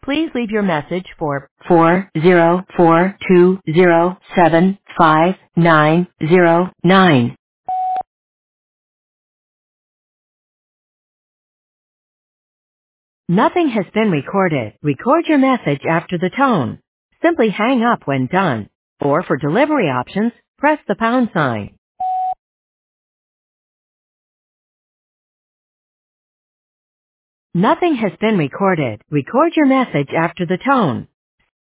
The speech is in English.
Please leave your message for 404-207-5909. Nothing has been recorded. Record your message after the tone. Simply hang up when done. Or for delivery options, press the pound sign. Nothing has been recorded. Record your message after the tone.